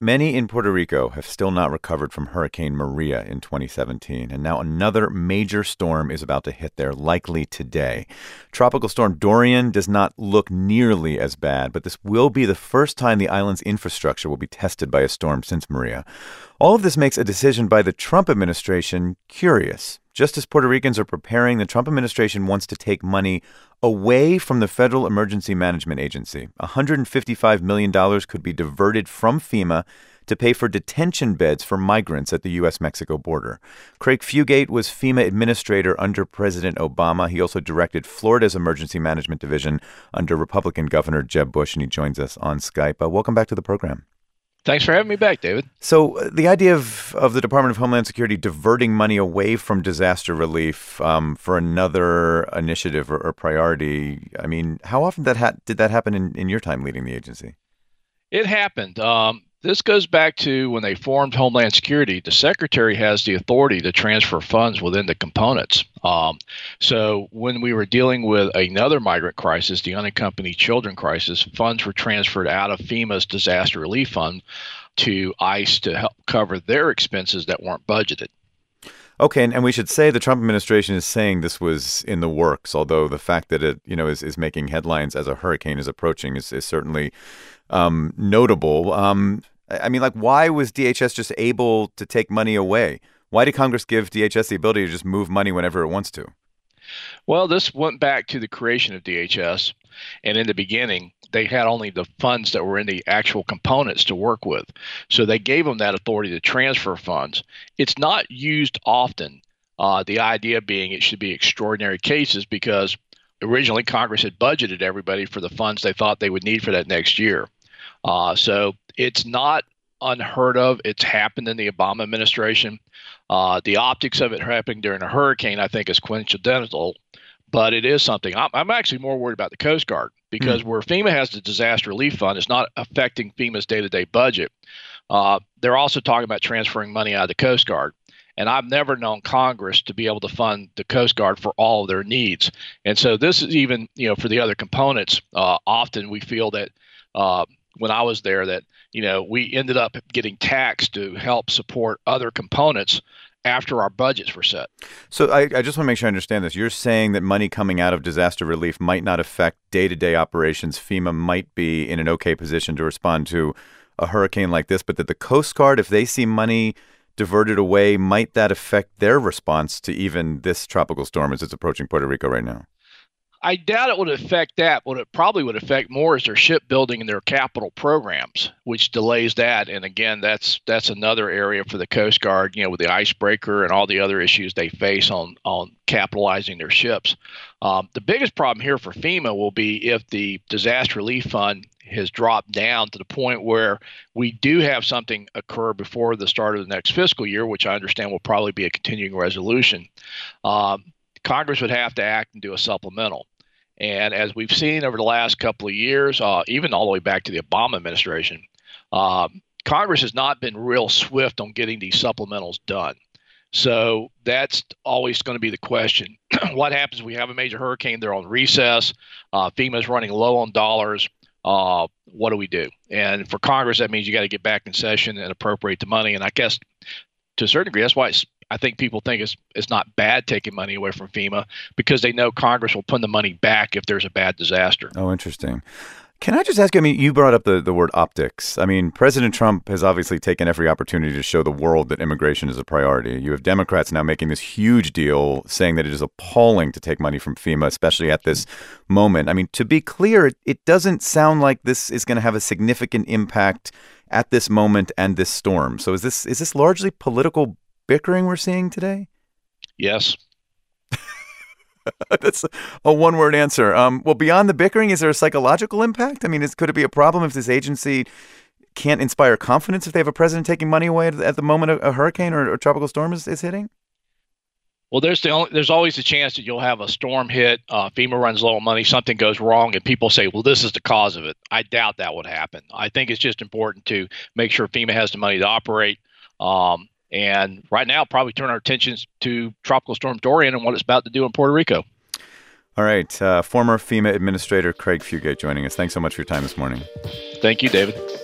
Many in Puerto Rico have still not recovered from Hurricane Maria in 2017, and now another major storm is about to hit there, likely today. Tropical Storm Dorian does not look nearly as bad, but this will be the first time the island's infrastructure will be tested by a storm since Maria. All of this makes a decision by the Trump administration curious. Just as Puerto Ricans are preparing, the Trump administration wants to take money away from the Federal Emergency Management Agency. $155 million could be diverted from FEMA to pay for detention beds for migrants at the U.S.-Mexico border. Craig Fugate was FEMA administrator under President Obama. He also directed Florida's Emergency Management Division under Republican Governor Jeb Bush, and he joins us on Skype. Welcome back to the program. Thanks for having me back, David. So the idea of the Department of Homeland Security diverting money away from disaster relief for another initiative or priority, I mean, how often did that happen in your time leading the agency? It happened. This goes back to when they formed Homeland Security. The Secretary has the authority to transfer funds within the components. So when we were dealing with another migrant crisis, the unaccompanied children crisis, funds were transferred out of FEMA's disaster relief fund to ICE to help cover their expenses that weren't budgeted. Okay, and we should say the Trump administration is saying this was in the works, although the fact that it is making headlines as a hurricane is approaching is certainly notable. I mean, why was DHS just able to take money away? Why did Congress give DHS the ability to just move money whenever it wants to? Well, this went back to the creation of DHS. And in the beginning, they had only the funds that were in the actual components to work with. So they gave them that authority to transfer funds. It's not used often, the idea being it should be extraordinary cases because originally Congress had budgeted everybody for the funds they thought they would need for that next year. So it's not unheard of. It's happened in the Obama administration. The optics of it happening during a hurricane, I think, is coincidental, but it is something. I'm actually more worried about the Coast Guard because where FEMA has the disaster relief fund, it's not affecting FEMA's day-to-day budget. They're also talking about transferring money out of the Coast Guard. And I've never known Congress to be able to fund the Coast Guard for all of their needs. And so this is even, for the other components, often we feel that when I was there that, we ended up getting taxed to help support other components after our budgets were set. So I just want to make sure I understand this. You're saying that money coming out of disaster relief might not affect day-to-day operations. FEMA might be in an okay position to respond to a hurricane like this, but that the Coast Guard, if they see money diverted away, might that affect their response to even this tropical storm as it's approaching Puerto Rico right now? I doubt it would affect that. What it probably would affect more is their shipbuilding and their capital programs, which delays that. And again, that's another area for the Coast Guard, with the icebreaker and all the other issues they face on capitalizing their ships. The biggest problem here for FEMA will be if the disaster relief fund has dropped down to the point where we do have something occur before the start of the next fiscal year, which I understand will probably be a continuing resolution. Congress would have to act and do a supplemental. And as we've seen over the last couple of years, even all the way back to the Obama administration, Congress has not been real swift on getting these supplementals done. So that's always going to be the question. What happens if we have a major hurricane? They're on recess. FEMA's running low on dollars. What do we do? And for Congress, that means you got to get back in session and appropriate the money. And I guess to a certain degree, that's why I think people think it's not bad taking money away from FEMA because they know Congress will put the money back if there's a bad disaster. Oh, interesting. Can I just ask you, you brought up the word optics. President Trump has obviously taken every opportunity to show the world that immigration is a priority. You have Democrats now making this huge deal saying that it is appalling to take money from FEMA, especially at this moment. To be clear, it doesn't sound like this is going to have a significant impact at this moment and this storm. So is this largely political bickering we're seeing today? Yes. That's a one-word answer. Well, beyond the bickering, is there a psychological impact? Could it be a problem if this agency can't inspire confidence if they have a president taking money away at the moment a hurricane or a tropical storm is hitting? Well, there's always a chance that you'll have a storm hit, FEMA runs low on money, something goes wrong, and people say, well, this is the cause of it. I doubt that would happen. I think it's just important to make sure FEMA has the money to operate. And right now, probably turn our attentions to Tropical Storm Dorian and what it's about to do in Puerto Rico. All right. Former FEMA Administrator Craig Fugate joining us. Thanks so much for your time this morning. Thank you, David.